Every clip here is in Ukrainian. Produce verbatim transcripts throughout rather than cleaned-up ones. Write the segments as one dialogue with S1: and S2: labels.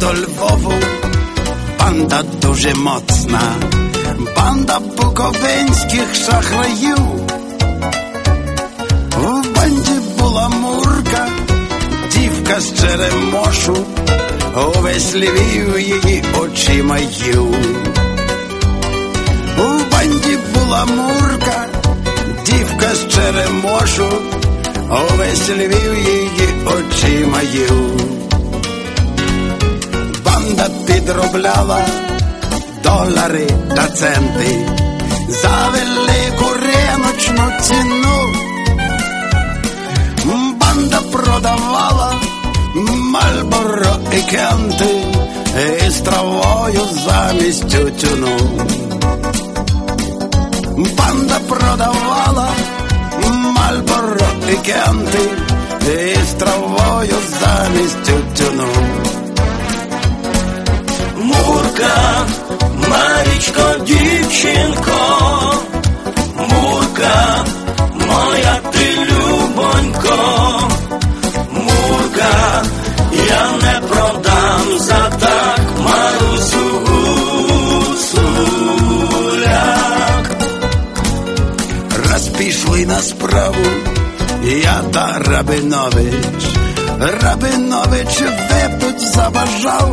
S1: до Львову, банда дуже моцна, банда буковинських шахраїв. В банді була Мурка, дівка з Черемошу, увесь Львів її очима їв. У банді була Мурка, дівка з Черемошу, увесь Львів її очима їв. Банда підробляла долари та центи за велику риночну ціну. Банда продавала Мальборо і Кенти із травою замість тютюну. Банда продавала Мальборо і Кенти із травою замість тютюну.
S2: Мурка, Марічко, дівчинко, Мурка, моя ти любонько, Мурка, я не продам за так Марусю Гуцуляк.
S1: Раз пішли на справу я та Рабинович, Рабинович випить забажав.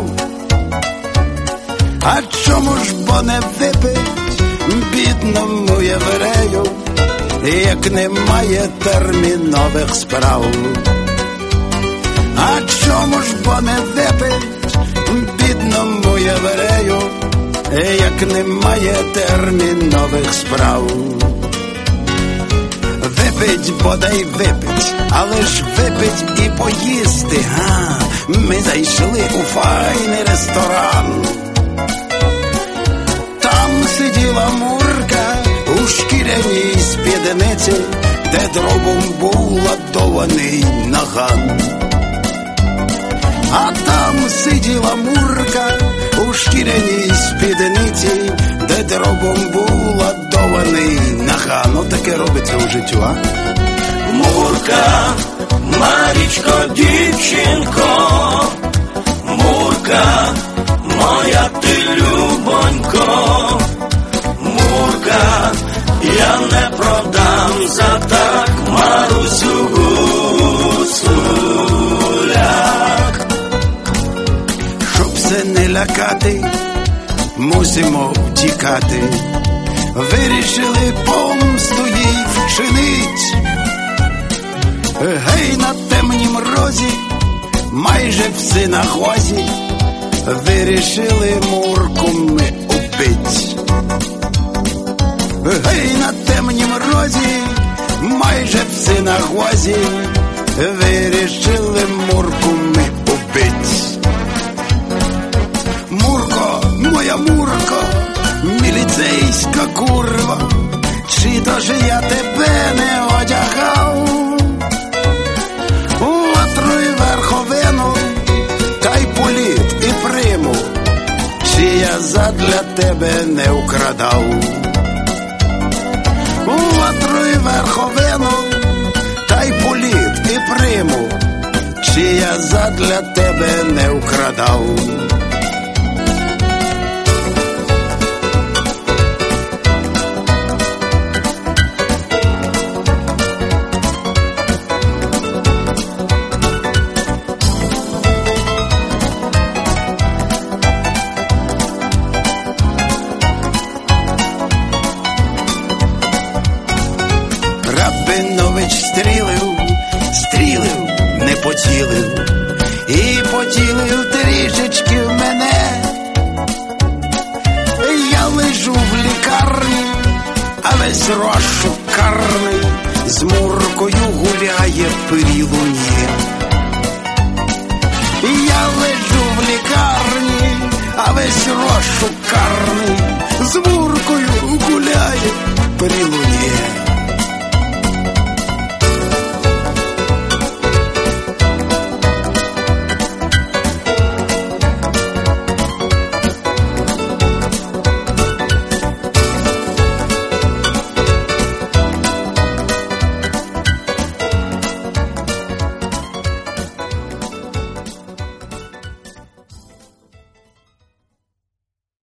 S1: А чому ж бо не випить бідному єврею, як немає термінових справ? А чому ж бо не випить бідному єврею, як немає термінових справ? Випить, бодай випить, але ж випить і поїсти, га? Ми зайшли у файний ресторан. Сиділа Мурка у шкіряній спідниці, де дробом був ладований наган. А там сиділа Мурка у шкіряній спідниці, де дробом був ладований наган. Ну таке робиться у життю, а?
S2: Мурка, Марічко, дівчинко, Мурка, моя ти любонько, Мурка, я не продам за так Марусю Гуцуляк.
S1: Щоб се не лякати, мусимо втікати. Вирішили помсту їй вчинить. Гей, на темнім розі, майже в синагозі, вирішили Мурку ми убить. Гей, на темнім розі, майже в синагозі, вирішили Мурку ми убить. Мурко, моя Мурко, міліцейська курва, чи то ж я тебе не одягав? Отруй верховину, та й політ і приму, чи я задля тебе не украдав? Отруй верховину, та й політ і приму, чи я задля тебе не украдав? Рабинович стрілив, стрілив, не поцілив, і поцілив трішечки в мене. Я лежу в лікарні, а весь розшук карний з Муркою гуляє перілу